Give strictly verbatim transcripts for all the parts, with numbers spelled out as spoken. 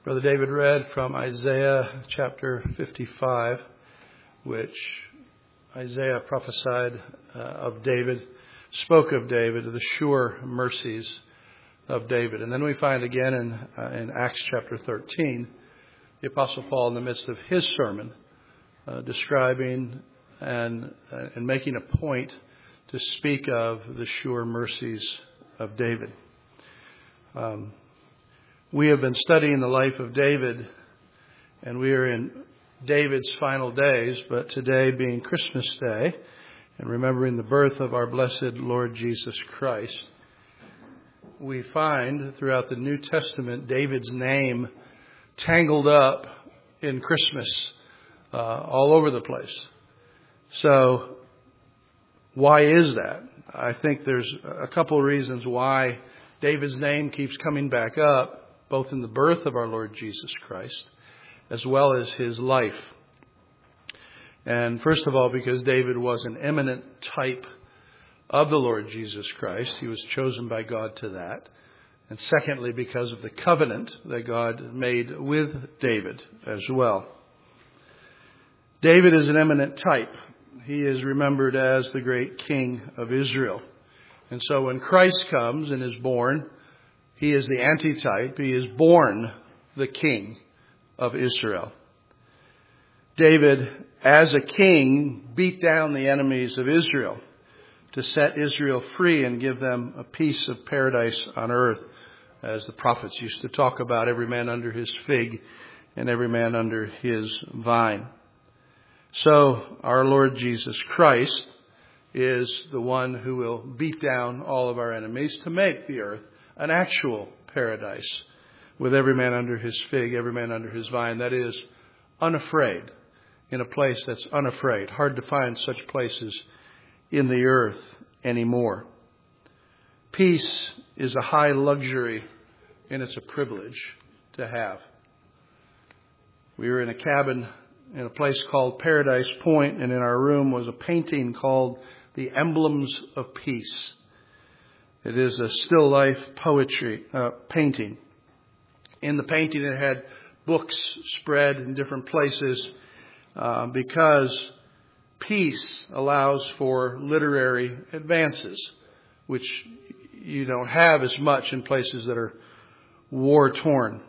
Brother David read from Isaiah chapter fifty-five, which Isaiah prophesied uh, of David, spoke of David, of the sure mercies of David. And then we find again in, uh, in Acts chapter thirteen, the Apostle Paul in the midst of his sermon, uh, describing and, uh, and making a point to speak of the sure mercies of David. Um, we have been studying the life of David, and we are in David's final days, but today being Christmas Day, and remembering the birth of our blessed Lord Jesus Christ, we find throughout the New Testament David's name tangled up in Christmas uh, all over the place. So why is that? I think there's a couple of reasons why David's name keeps coming back up, both in the birth of our Lord Jesus Christ, as well as his life. And first of all, because David was an eminent type of the Lord Jesus Christ. He was chosen by God to that. And secondly, because of the covenant that God made with David as well. David is an eminent type. He is remembered as the great king of Israel. And so when Christ comes and is born, he is the antitype. He is born the king of Israel. David, as a king, beat down the enemies of Israel to set Israel free and give them a piece of paradise on earth, as the prophets used to talk about, every man under his fig and every man under his vine. So our Lord Jesus Christ is the one who will beat down all of our enemies to make the earth an actual paradise with every man under his fig, every man under his vine. That is, unafraid, in a place that's unafraid. Hard to find such places in the earth anymore. Peace is a high luxury, and it's a privilege to have. We were in a cabin in a place called Paradise Point, and in our room was a painting called The Emblems of Peace. It is a still life poetry uh, painting. In the painting, it had books spread in different places uh, because peace allows for literary advances, which you don't have as much in places that are war-torn.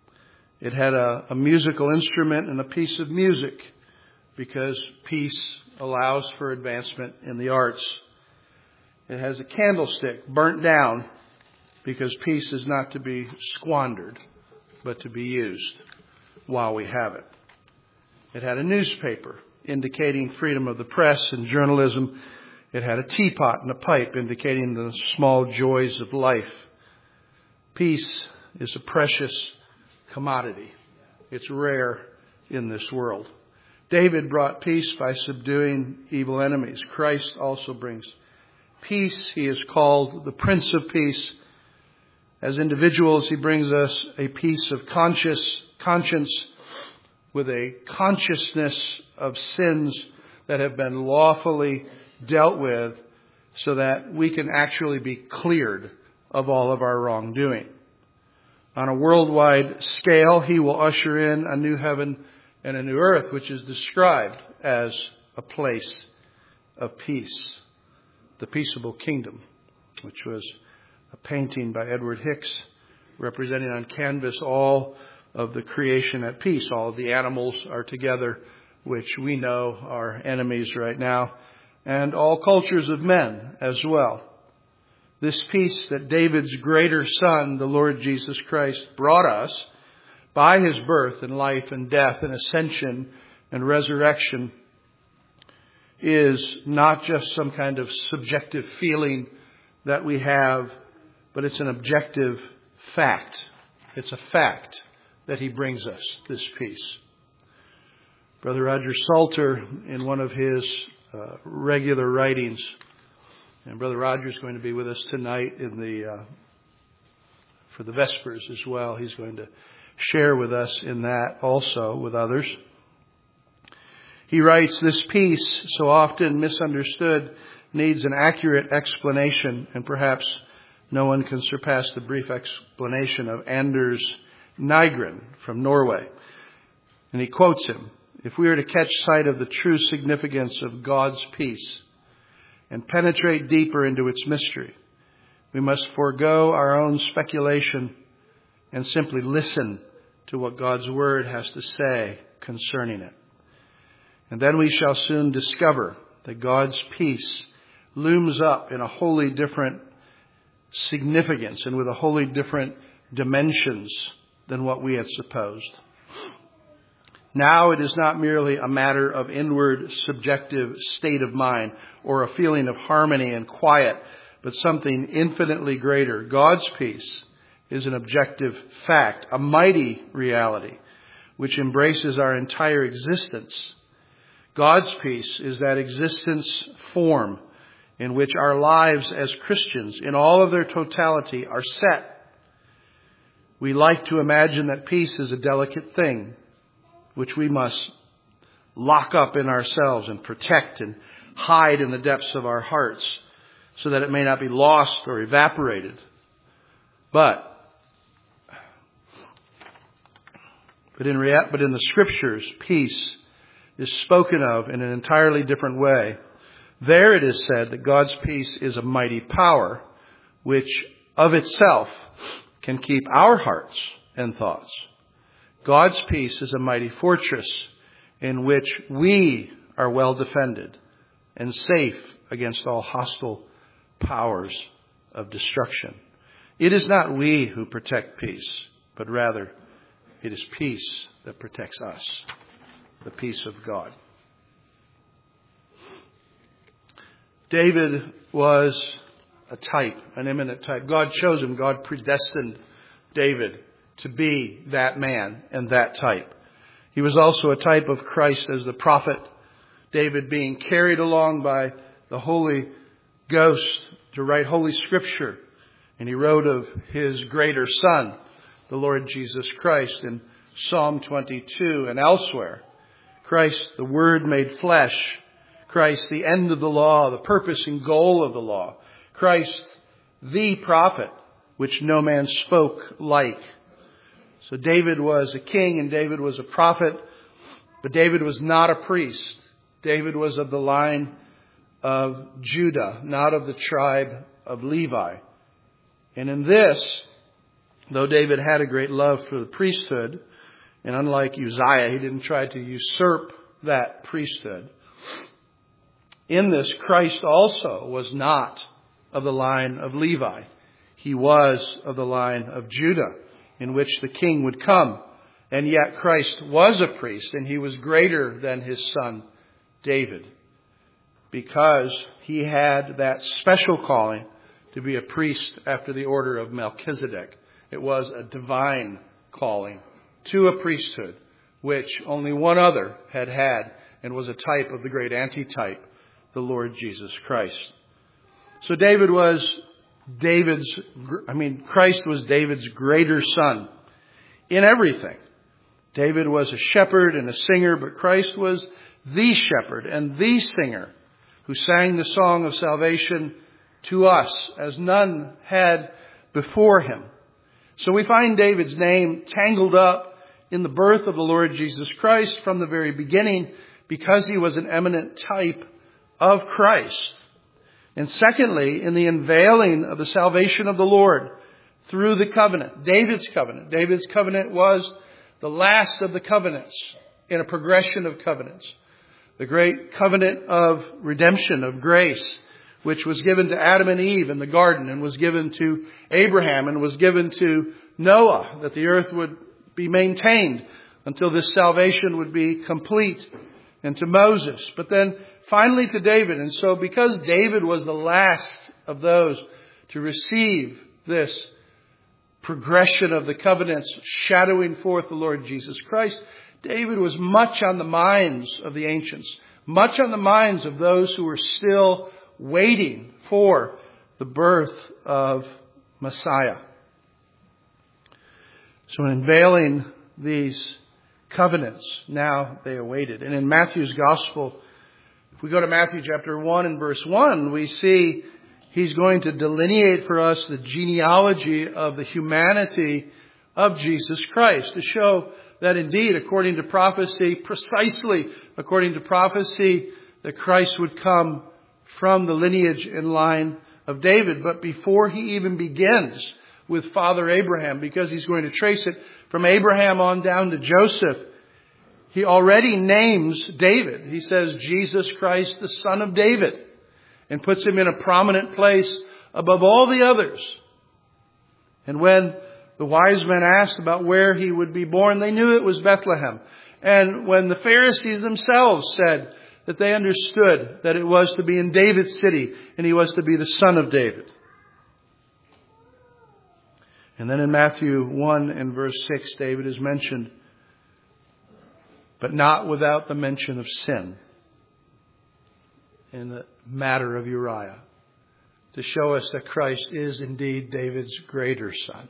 It had a, a musical instrument and a piece of music because peace allows for advancement in the arts. It has a candlestick burnt down because peace is not to be squandered, but to be used while we have it. It had a newspaper indicating freedom of the press and journalism. It had a teapot and a pipe indicating the small joys of life. Peace is a precious commodity. It's rare in this world. David brought peace by subduing evil enemies. Christ also brings peace. He is called the Prince of Peace. As individuals, he brings us a peace of conscious conscience with a consciousness of sins that have been lawfully dealt with so that we can actually be cleared of all of our wrongdoing. On a worldwide scale, he will usher in a new heaven and a new earth, which is described as a place of peace. The Peaceable Kingdom, which was a painting by Edward Hicks representing on canvas all of the creation at peace. All of the animals are together, which we know are enemies right now, and all cultures of men as well. This peace that David's greater son, the Lord Jesus Christ, brought us by his birth and life and death and ascension and resurrection is not just some kind of subjective feeling that we have, but it's an objective fact. It's a fact that he brings us this peace. Brother Roger Salter, in one of his uh, regular writings, and Brother Roger is going to be with us tonight in the uh, for the Vespers as well. He's going to share with us in that also with others. He writes, "This peace, so often misunderstood, needs an accurate explanation, and perhaps no one can surpass the brief explanation of Anders Nygren from Norway. And he quotes him, "If we are to catch sight of the true significance of God's peace and penetrate deeper into its mystery, we must forego our own speculation and simply listen to what God's Word has to say concerning it. And then we shall soon discover that God's peace looms up in a wholly different significance and with a wholly different dimensions than what we had supposed. Now it is not merely a matter of inward subjective state of mind or a feeling of harmony and quiet, but something infinitely greater. God's peace is an objective fact, a mighty reality, which embraces our entire existence. God's peace is that existence form in which our lives as Christians, in all of their totality, are set. We like to imagine that peace is a delicate thing, which we must lock up in ourselves and protect and hide in the depths of our hearts so that it may not be lost or evaporated. But, but in rea- but in the Scriptures, peace is spoken of in an entirely different way. There it is said that God's peace is a mighty power, which of itself can keep our hearts and thoughts. God's peace is a mighty fortress in which we are well defended and safe against all hostile powers of destruction. It is not we who protect peace, but rather it is peace that protects us, the peace of God. David was a type, an eminent type. God chose him. God predestined David to be that man and that type. He was also a type of Christ as the prophet, David being carried along by the Holy Ghost to write Holy Scripture. And he wrote of his greater Son, the Lord Jesus Christ, in Psalm twenty-two and elsewhere. Christ, the Word made flesh. Christ, the end of the law, the purpose and goal of the law. Christ, the prophet, which no man spoke like. So David was a king and David was a prophet, but David was not a priest. David was of the line of Judah, not of the tribe of Levi. And in this, though David had a great love for the priesthood, and unlike Uzziah, he didn't try to usurp that priesthood. In this, Christ also was not of the line of Levi. He was of the line of Judah, in which the king would come. And yet Christ was a priest, and he was greater than his son David, because he had that special calling to be a priest after the order of Melchizedek. It was a divine calling to a priesthood, which only one other had had, and was a type of the great antitype, the Lord Jesus Christ. So David was David's, I mean, Christ was David's greater son in everything. David was a shepherd and a singer, but Christ was the shepherd and the singer who sang the song of salvation to us as none had before him. So we find David's name tangled up in the birth of the Lord Jesus Christ from the very beginning, because he was an eminent type of Christ. And secondly, in the unveiling of the salvation of the Lord through the covenant, David's covenant. David's covenant was the last of the covenants in a progression of covenants. The great covenant of redemption, of grace, which was given to Adam and Eve in the garden, and was given to Abraham, and was given to Noah, that the earth would be maintained until this salvation would be complete, and to Moses, but then finally to David. And so because David was the last of those to receive this progression of the covenants shadowing forth the Lord Jesus Christ, David was much on the minds of the ancients, much on the minds of those who were still waiting for the birth of Messiah. So in unveiling these covenants, now they awaited. And in Matthew's Gospel, if we go to Matthew chapter one and verse one, we see he's going to delineate for us the genealogy of the humanity of Jesus Christ, to show that indeed, according to prophecy, precisely according to prophecy, that Christ would come from the lineage and line of David. But before he even begins with Father Abraham, because he's going to trace it from Abraham on down to Joseph, he already names David. He says, Jesus Christ, the son of David, and puts him in a prominent place above all the others. And when the wise men asked about where he would be born, they knew it was Bethlehem. And when the Pharisees themselves said that they understood that it was to be in David's city and he was to be the son of David. And then in Matthew one and verse six, David is mentioned, but not without the mention of sin in the matter of Uriah, to show us that Christ is indeed David's greater son.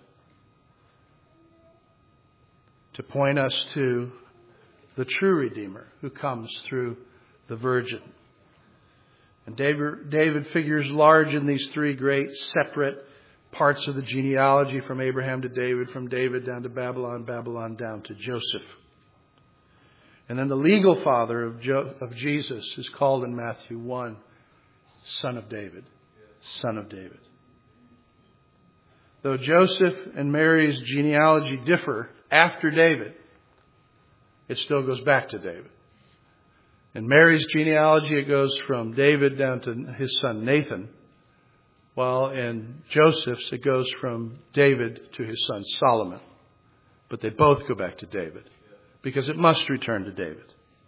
To point us to the true Redeemer who comes through the Virgin. And David, David figures large in these three great separate parts of the genealogy, from Abraham to David, from David down to Babylon, Babylon down to Joseph. And then the legal father of, jo- of Jesus is called in Matthew one, Son of David. Son of David. Though Joseph and Mary's genealogy differ after David, it still goes back to David. In Mary's genealogy, it goes from David down to his son Nathan, while in Joseph's, it goes from David to his son Solomon. But they both go back to David, because it must return to David.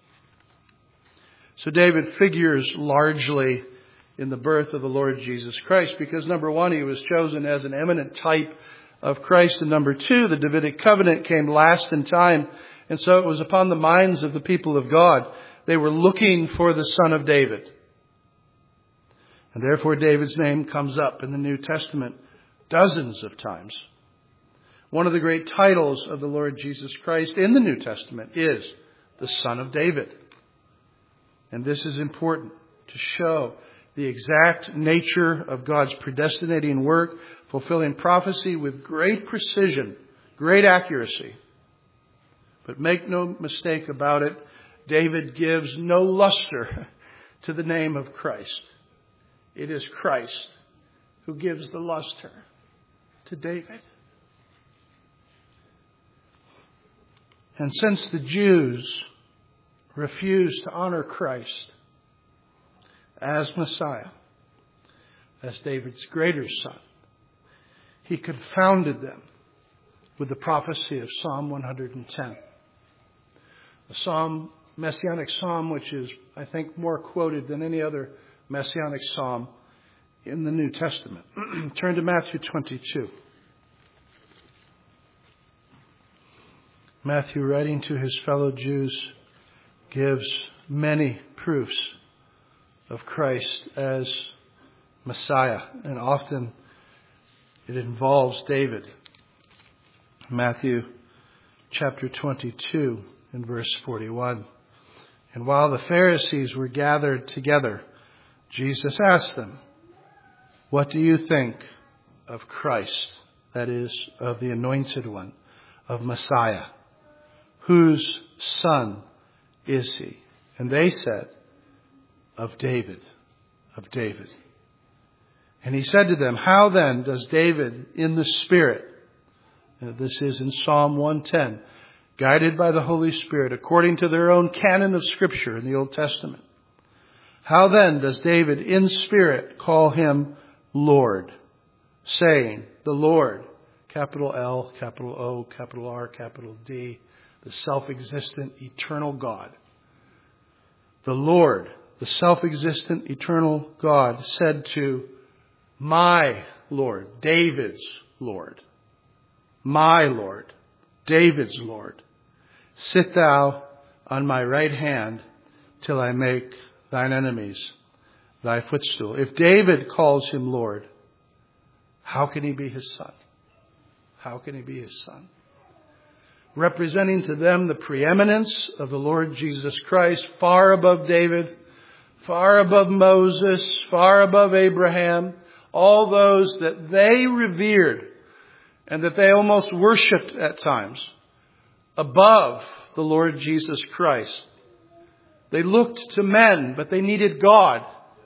So David figures largely in the birth of the Lord Jesus Christ, because number one, he was chosen as an eminent type of Christ, and number two, the Davidic covenant came last in time, and so it was upon the minds of the people of God. They were looking for the Son of David. And therefore David's name comes up in the New Testament dozens of times. One of the great titles of the Lord Jesus Christ in the New Testament is the Son of David. And this is important to show the exact nature of God's predestinating work, fulfilling prophecy with great precision, great accuracy. But make no mistake about it, David gives no luster to the name of Christ. It is Christ who gives the luster to David. And since the Jews refused to honor Christ as Messiah, as David's greater son, he confounded them with the prophecy of Psalm one hundred ten. A psalm, messianic psalm, which is, I think, more quoted than any other messianic psalm in the New Testament. Turn to Matthew twenty-two. Matthew, writing to his fellow Jews, gives many proofs of Christ as Messiah, and often it involves David. Matthew chapter twenty-two and verse forty-one. And while the Pharisees were gathered together, Jesus asked them, "What do you think of Christ?" That is, of the Anointed One, of Messiah. "Whose son is he?" And they said, "Of David, of David." And he said to them, "How then does David in the Spirit," and this is in Psalm one ten, guided by the Holy Spirit, according to their own canon of Scripture in the Old Testament, "How then does David in spirit call him Lord, saying, the Lord," capital L, capital O, capital R, capital D, the self-existent, eternal God. The Lord, the self-existent, eternal God, said to my Lord, David's Lord, my Lord, David's Lord, "Sit thou on my right hand till I make thine enemies thy footstool." If David calls him Lord, how can he be his son? How can he be his son? Representing to them the preeminence of the Lord Jesus Christ, far above David, far above Moses, far above Abraham, all those that they revered and that they almost worshipped at times above the Lord Jesus Christ. They looked to men, but they needed God.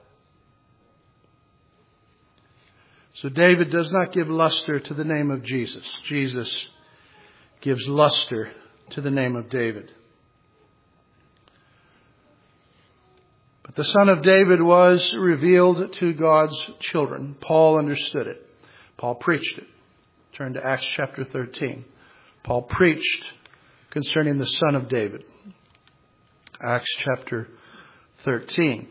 So David does not give luster to the name of Jesus. Jesus gives luster to the name of David. But the Son of David was revealed to God's children. Paul understood it. Paul preached it. Turn to Acts chapter thirteen. Paul preached concerning the Son of David. Acts chapter thirteen.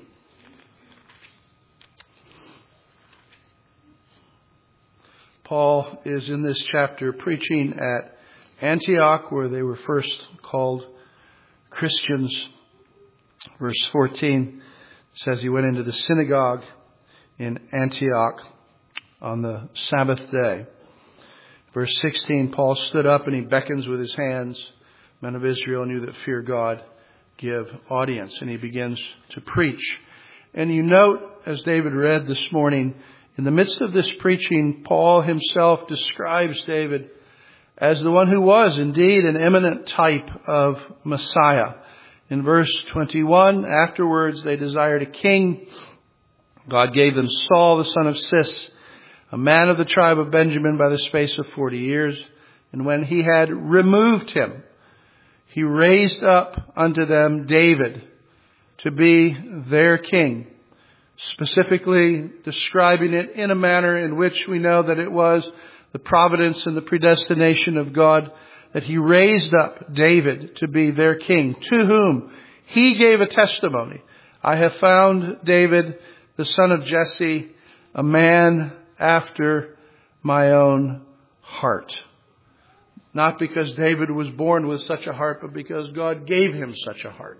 Paul is in this chapter preaching at Antioch, where they were first called Christians. Verse fourteen says he went into the synagogue in Antioch on the Sabbath day. Verse sixteen, Paul stood up and he beckons with his hands. Men of Israel knew that fear God give audience. And he begins to preach. And you note, as David read this morning, in the midst of this preaching, Paul himself describes David as the one who was indeed an eminent type of Messiah. In verse twenty-one, afterwards they desired a king. God gave them Saul, the son of Cis, a man of the tribe of Benjamin, by the space of forty years. And when he had removed him, he raised up unto them David to be their king, specifically describing it in a manner in which we know that it was the providence and the predestination of God that he raised up David to be their king, to whom he gave a testimony. I have found David, the son of Jesse, a man after my own heart. Not because David was born with such a heart, but because God gave him such a heart.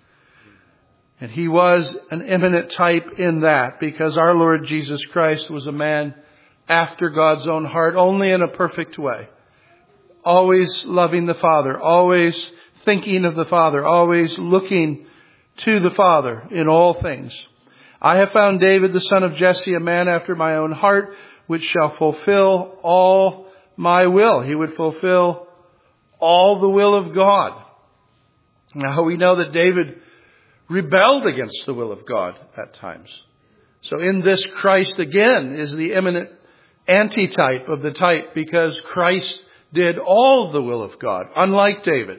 And he was an eminent type in that, because our Lord Jesus Christ was a man after God's own heart, only in a perfect way. Always loving the Father, always thinking of the Father, always looking to the Father in all things. I have found David, the son of Jesse, a man after my own heart, which shall fulfill all my will. He would fulfill all the will of God. Now we know that David rebelled against the will of God at times. So in this, Christ again is the eminent antitype of the type, because Christ did all the will of God, unlike David.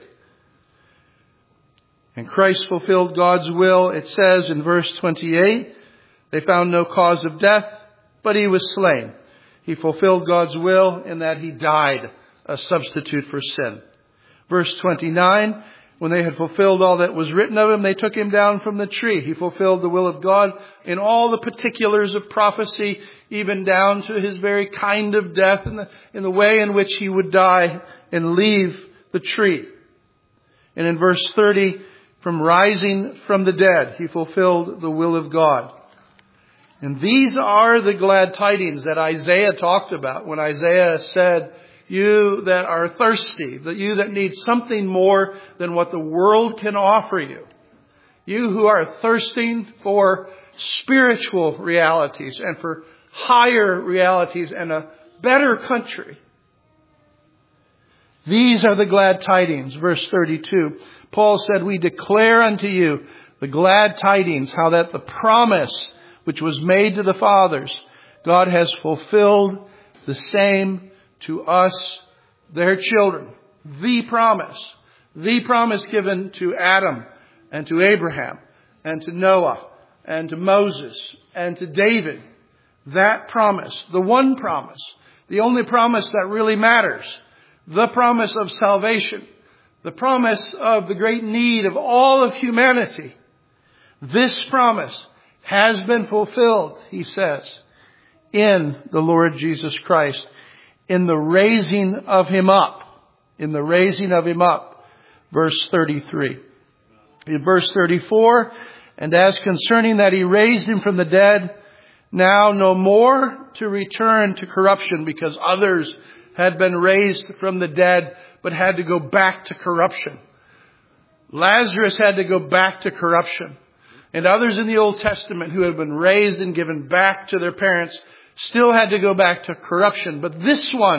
And Christ fulfilled God's will. It says in verse twenty-eight, they found no cause of death, but he was slain. He fulfilled God's will in that he died, a substitute for sin. Verse twenty-nine, when they had fulfilled all that was written of him, they took him down from the tree. He fulfilled the will of God in all the particulars of prophecy, even down to his very kind of death and the, in the way in which he would die and leave the tree. And in verse thirty, from rising from the dead, he fulfilled the will of God. And these are the glad tidings that Isaiah talked about when Isaiah said, you that are thirsty, that you that need something more than what the world can offer you. You who are thirsting for spiritual realities and for higher realities and a better country. These are the glad tidings. Verse thirty-two. Paul said, we declare unto you the glad tidings, how that the promise which was made to the fathers, God has fulfilled the same to us, their children. The promise. The promise given to Adam and to Abraham and to Noah and to Moses and to David. That promise, the one promise, the only promise that really matters, the promise of salvation, the promise of the great need of all of humanity. This promise has been fulfilled, he says, in the Lord Jesus Christ, in the raising of him up, in the raising of him up. Verse thirty-three. In verse thirty-four, and as concerning that he raised him from the dead, now no more to return to corruption, because others had been raised from the dead, but had to go back to corruption. Lazarus had to go back to corruption. And others in the Old Testament who had been raised and given back to their parents still had to go back to corruption. But this one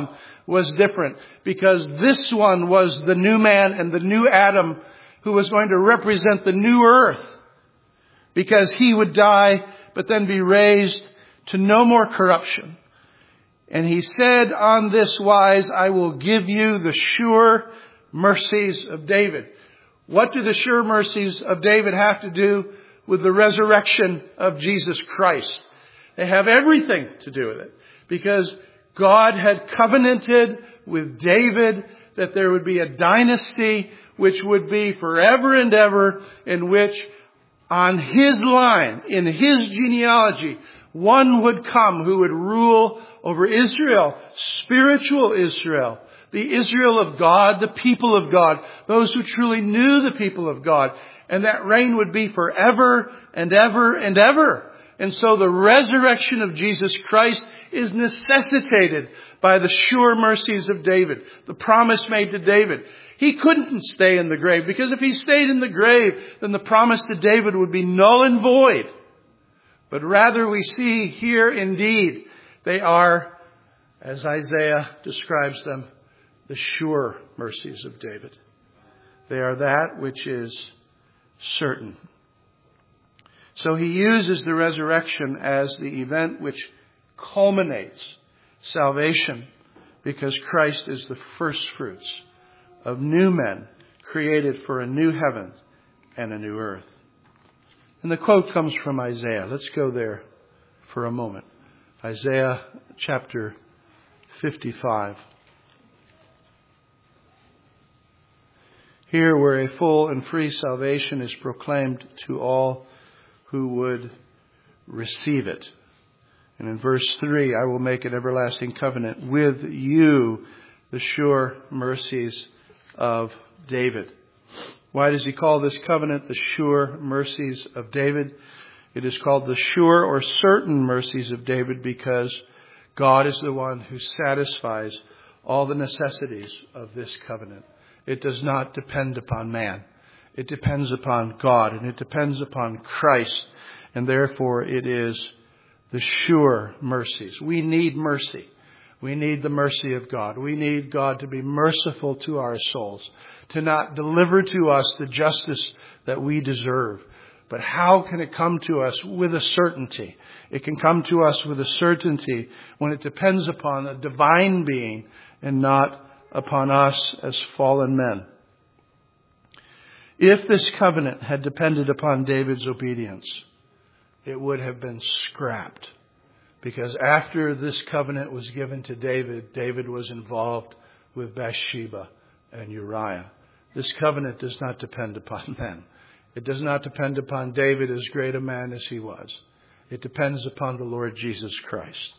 was different, because this one was the new man and the new Adam who was going to represent the new earth, because he would die but then be raised to no more corruption. And he said on this wise, I will give you the sure mercies of David. What do the sure mercies of David have to do with the resurrection of Jesus Christ? They have everything to do with it, because God had covenanted with David that there would be a dynasty which would be forever and ever, in which on his line, in his genealogy, one would come who would rule over Israel, spiritual Israel, the Israel of God, the people of God, those who truly knew the people of God. And that reign would be forever and ever and ever. And so the resurrection of Jesus Christ is necessitated by the sure mercies of David, the promise made to David. He couldn't stay in the grave, because if he stayed in the grave, then the promise to David would be null and void. But rather we see here indeed they are, as Isaiah describes them, the sure mercies of David. They are that which is certain. So he uses the resurrection as the event which culminates salvation, because Christ is the first fruits of new men created for a new heaven and a new earth. And the quote comes from Isaiah. Let's go there for a moment. Isaiah chapter fifty-five. Here, where a full and free salvation is proclaimed to all who would receive it. And in verse three, I will make an everlasting covenant with you, the sure mercies of David. Why does he call this covenant the sure mercies of David? It is called the sure or certain mercies of David because God is the one who satisfies all the necessities of this covenant. It does not depend upon man. It depends upon God, and it depends upon Christ. And therefore it is the sure mercies. We need mercy. We need the mercy of God. We need God to be merciful to our souls, to not deliver to us the justice that we deserve. But how can it come to us with a certainty? It can come to us with a certainty when it depends upon a divine being and not upon us as fallen men. If this covenant had depended upon David's obedience, it would have been scrapped. Because after this covenant was given to David, David was involved with Bathsheba and Uriah. This covenant does not depend upon men. It does not depend upon David, as great a man as he was. It depends upon the Lord Jesus Christ.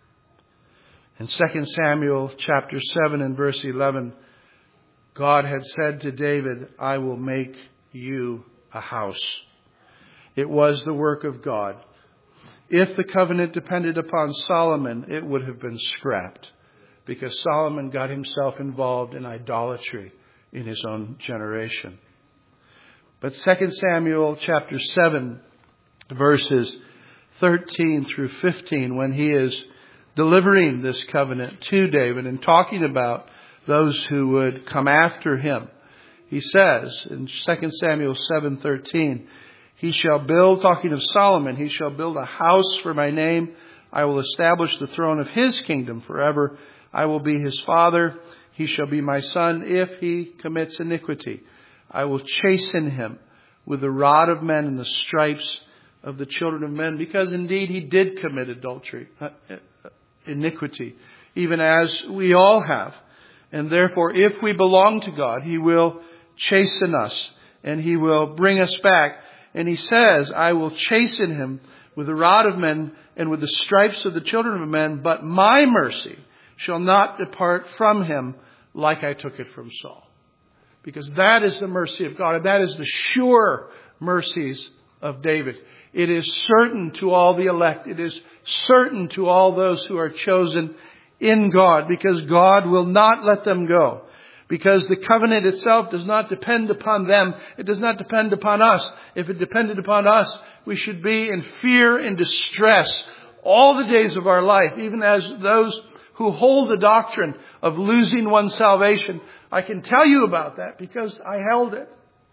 In Second Samuel chapter seven and verse eleven, God had said to David, I will make you a house. It was the work of God. If the covenant depended upon Solomon, it would have been scrapped, because Solomon got himself involved in idolatry in his own generation. But Second Samuel chapter seven, verses thirteen through fifteen, when he is delivering this covenant to David and talking about those who would come after him, he says in Second Samuel seven thirteen, he shall build, talking of Solomon, he shall build a house for my name. I will establish the throne of his kingdom forever. I will be his father. He shall be my son if he commits iniquity. I will chasten him with the rod of men and the stripes of the children of men, because indeed he did commit adultery, uh, iniquity, even as we all have. And therefore, if we belong to God, he will chasten us and he will bring us back. And he says, I will chasten him with the rod of men and with the stripes of the children of men, but my mercy shall not depart from him like I took it from Saul. Because that is the mercy of God, and that is the sure mercies of David. It is certain to all the elect. It is certain to all those who are chosen in God, because God will not let them go. Because the covenant itself does not depend upon them. It does not depend upon us. If it depended upon us, we should be in fear and distress all the days of our life, even as those who hold the doctrine of losing one's salvation. I can tell you about that because I held it.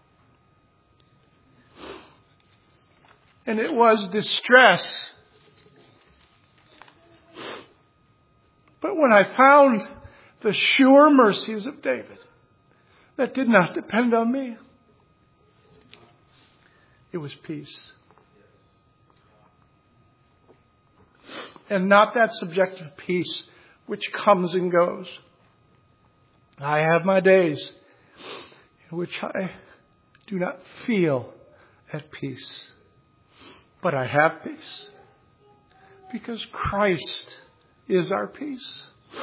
And it was distress. But when I found the sure mercies of David, that did not depend on me, it was peace. And not that subjective peace which comes and goes. I have my days in which I do not feel at peace. But I have peace because Christ is our peace.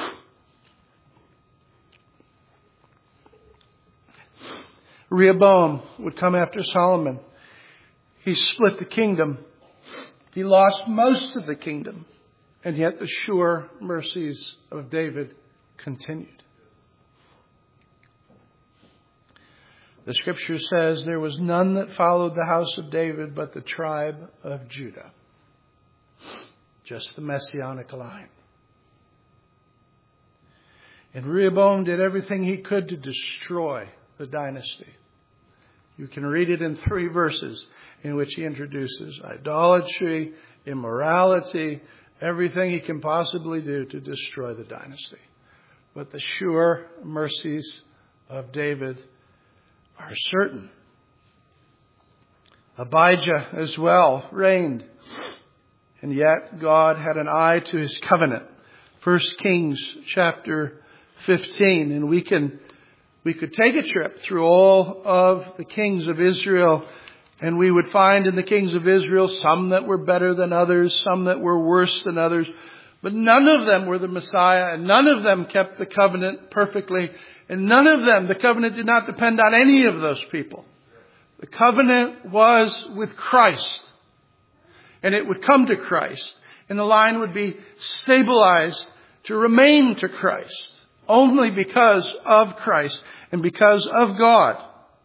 Rehoboam would come after Solomon. He split the kingdom. He lost most of the kingdom. And yet the sure mercies of David continued. The scripture says there was none that followed the house of David but the tribe of Judah. Just the messianic line. And Rehoboam did everything he could to destroy the dynasty. You can read it in three verses in which he introduces idolatry, immorality, everything he can possibly do to destroy the dynasty. But the sure mercies of David are certain. Abijah as well reigned. And yet God had an eye to his covenant. First Kings chapter fifteen. And we can, we could take a trip through all of the kings of Israel. And we would find in the kings of Israel some that were better than others, some that were worse than others. But none of them were the Messiah, and none of them kept the covenant perfectly. And none of them, the covenant did not depend on any of those people. The covenant was with Christ. And it would come to Christ. And the line would be stabilized to remain to Christ. Only because of Christ and because of God.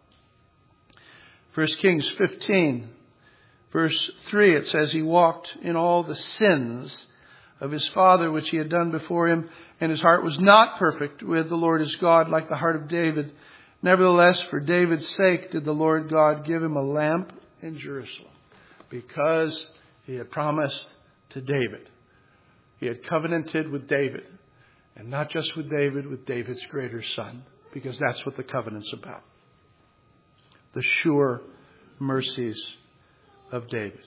First Kings fifteen, verse three, it says, he walked in all the sins of his father, which he had done before him, and his heart was not perfect with the Lord his God, like the heart of David. Nevertheless, for David's sake did the Lord God give him a lamp in Jerusalem, because he had promised to David. He had covenanted with David, and not just with David, with David's greater son, because that's what the covenant's about. The sure mercies of David.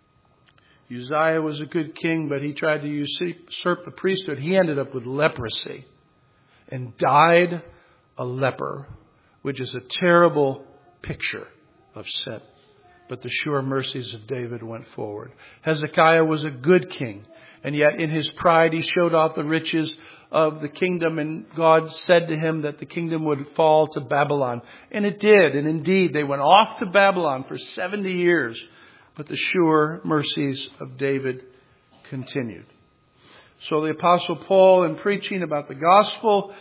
Uzziah was a good king, but he tried to usurp the priesthood. He ended up with leprosy and died a leper, which is a terrible picture of sin. But the sure mercies of David went forward. Hezekiah was a good king, and yet in his pride he showed off the riches of the kingdom, and God said to him that the kingdom would fall to Babylon. And it did, and indeed they went off to Babylon for seventy years. But the sure mercies of David continued. So the Apostle Paul, in preaching about the gospel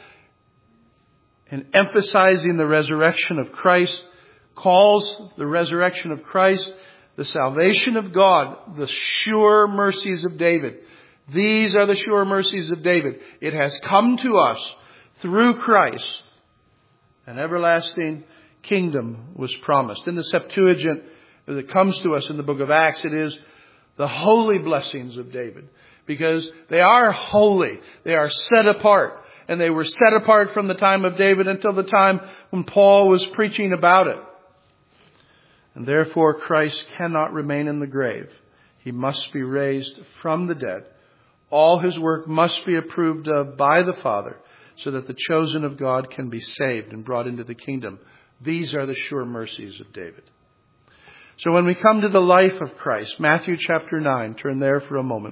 and emphasizing the resurrection of Christ, calls the resurrection of Christ the salvation of God, the sure mercies of David. These are the sure mercies of David. It has come to us through Christ. An everlasting kingdom was promised. In the Septuagint, as it comes to us in the book of Acts, it is the holy blessings of David. Because they are holy. They are set apart. And they were set apart from the time of David until the time when Paul was preaching about it. And therefore Christ cannot remain in the grave. He must be raised from the dead. All his work must be approved of by the Father, so that the chosen of God can be saved and brought into the kingdom. These are the sure mercies of David. So when we come to the life of Christ, Matthew chapter nine, turn there for a moment.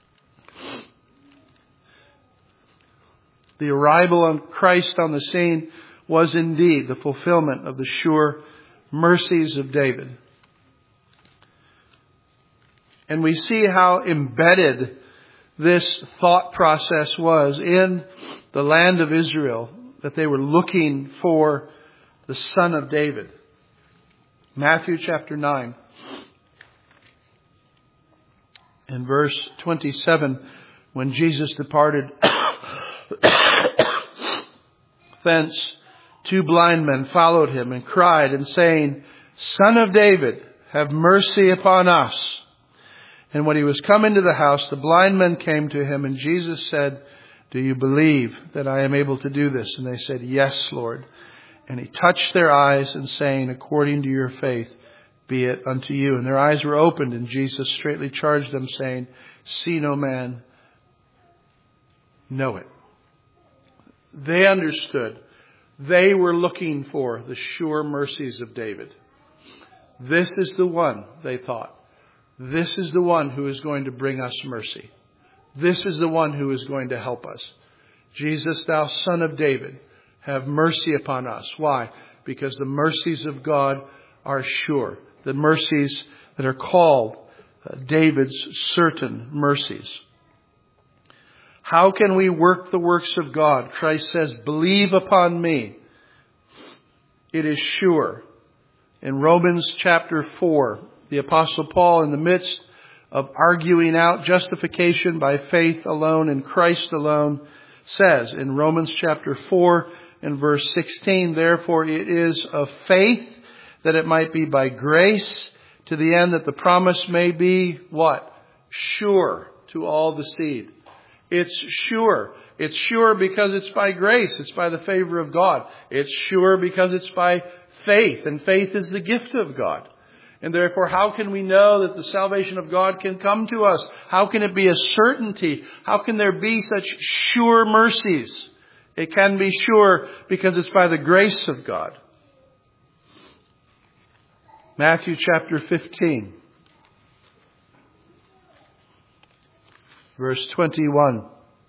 The arrival of Christ on the scene was indeed the fulfillment of the sure mercies of David. And we see how embedded this thought process was in the land of Israel, that they were looking for the Son of David. Matthew chapter nine and verse twenty-seven, when Jesus departed Thence two blind men followed him and cried and saying, Son of David, have mercy upon us. And when he was come into the house, the blind men came to him, and Jesus said, Do you believe that I am able to do this? And they said, Yes, Lord. And he touched their eyes and saying, According to your faith, be it unto you. And their eyes were opened, and Jesus straightly charged them, saying, See no man, know it. They understood. They were looking for the sure mercies of David. This is the one, they thought. This is the one who is going to bring us mercy. This is the one who is going to help us. Jesus, thou Son of David, have mercy upon us. Why? Because the mercies of God are sure. The mercies that are called uh, David's certain mercies. How can we work the works of God? Christ says, believe upon me. It is sure. In Romans chapter four, the Apostle Paul, in the midst of arguing out justification by faith alone in Christ alone, says in Romans chapter four and verse sixteen, Therefore it is of faith that it might be by grace, to the end that the promise may be what? Sure to all the seed. It's sure. It's sure because it's by grace. It's by the favor of God. It's sure because it's by faith. And faith is the gift of God. And therefore, how can we know that the salvation of God can come to us? How can it be a certainty? How can there be such sure mercies? It can be sure because it's by the grace of God. Matthew chapter fifteen. Verse twenty-one.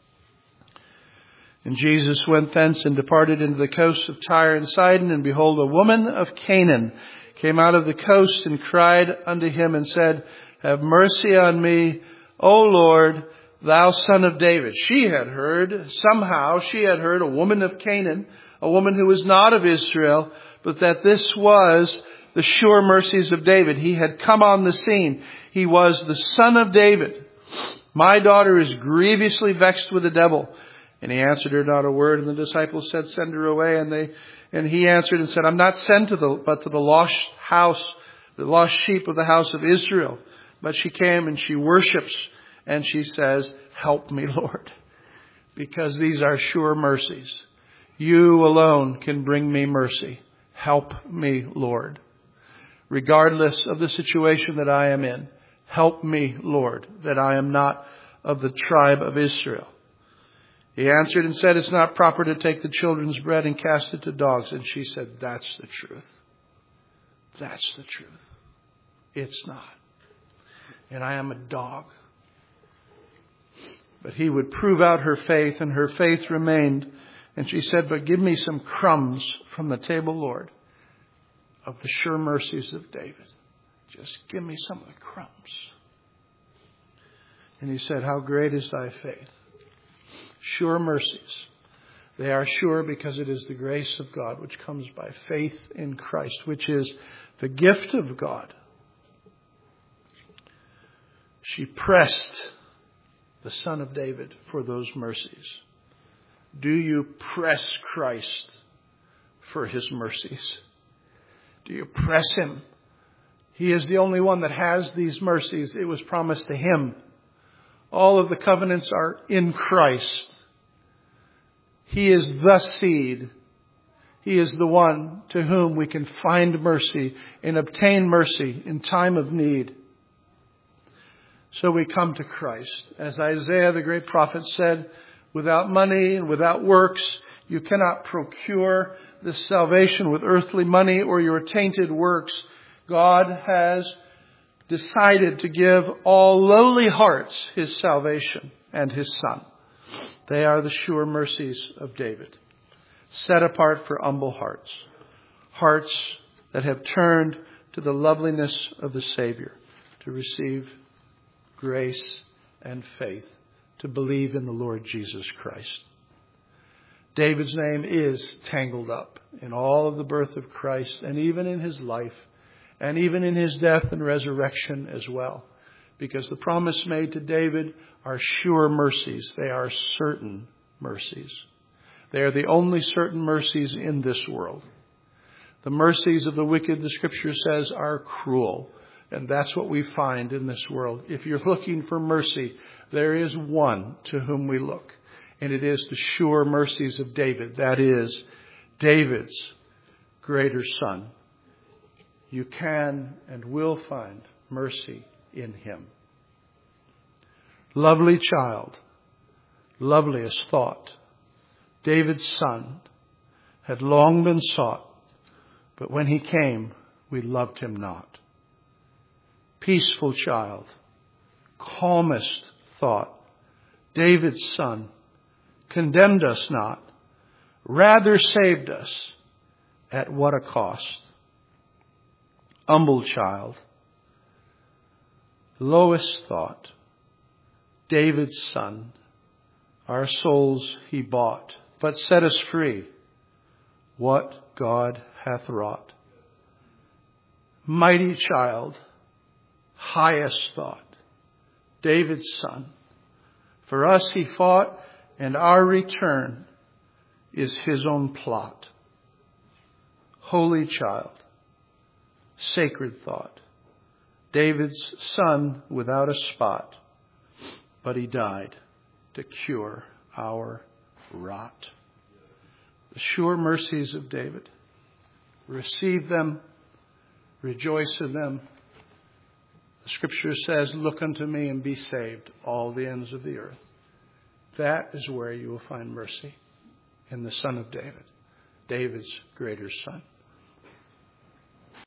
And Jesus went thence and departed into the coast of Tyre and Sidon, and behold, a woman of Canaan came out of the coast and cried unto him and said, Have mercy on me, O Lord, thou Son of David. She had heard, somehow she had heard, a woman of Canaan, a woman who was not of Israel, but that this was the sure mercies of David. He had come on the scene. He was the Son of David. My daughter is grievously vexed with the devil. And he answered her not a word. And the disciples said, Send her away. And they, and he answered and said, I'm not sent to the, but to the lost house, the lost sheep of the house of Israel. But she came and she worships and she says, Help me, Lord, because these are sure mercies. You alone can bring me mercy. Help me, Lord, regardless of the situation that I am in. Help me, Lord, that I am not of the tribe of Israel. He answered and said, It's not proper to take the children's bread and cast it to dogs. And she said, That's the truth. That's the truth. It's not. And I am a dog. But he would prove out her faith, and her faith remained. And she said, But give me some crumbs from the table, Lord, of the sure mercies of David. Just give me some of the crumbs. And he said, How great is thy faith? Sure mercies. They are sure because it is the grace of God which comes by faith in Christ, which is the gift of God. She pressed the Son of David for those mercies. Do you press Christ for his mercies? Do you press him? He is the only one that has these mercies. It was promised to him. All of the covenants are in Christ. He is the seed. He is the one to whom we can find mercy and obtain mercy in time of need. So we come to Christ. As Isaiah, the great prophet, said, without money and without works, you cannot procure this salvation with earthly money or your tainted works. God has decided to give all lowly hearts his salvation and his Son. They are the sure mercies of David, set apart for humble hearts, hearts that have turned to the loveliness of the Savior to receive grace and faith, to believe in the Lord Jesus Christ. David's name is tangled up in all of the birth of Christ, and even in his life, and even in his death and resurrection as well. Because the promise made to David are sure mercies. They are certain mercies. They are the only certain mercies in this world. The mercies of the wicked, the Scripture says, are cruel. And that's what we find in this world. If you're looking for mercy, there is one to whom we look. And it is the sure mercies of David. That is, David's greater son. You can and will find mercy in him. Lovely child, loveliest thought, David's son, had long been sought, but when he came, we loved him not. Peaceful child, calmest thought, David's son, condemned us not, rather saved us, at what a cost. Humble child, lowest thought, David's son, our souls he bought, but set us free. What God hath wrought. Mighty child, highest thought, David's son. For us he fought, and our return is his own plot. Holy child, sacred thought, David's son without a spot, but he died to cure our rot. The sure mercies of David. Receive them, rejoice in them. The Scripture says, look unto me and be saved, all the ends of the earth. That is where you will find mercy in the Son of David, David's greater son.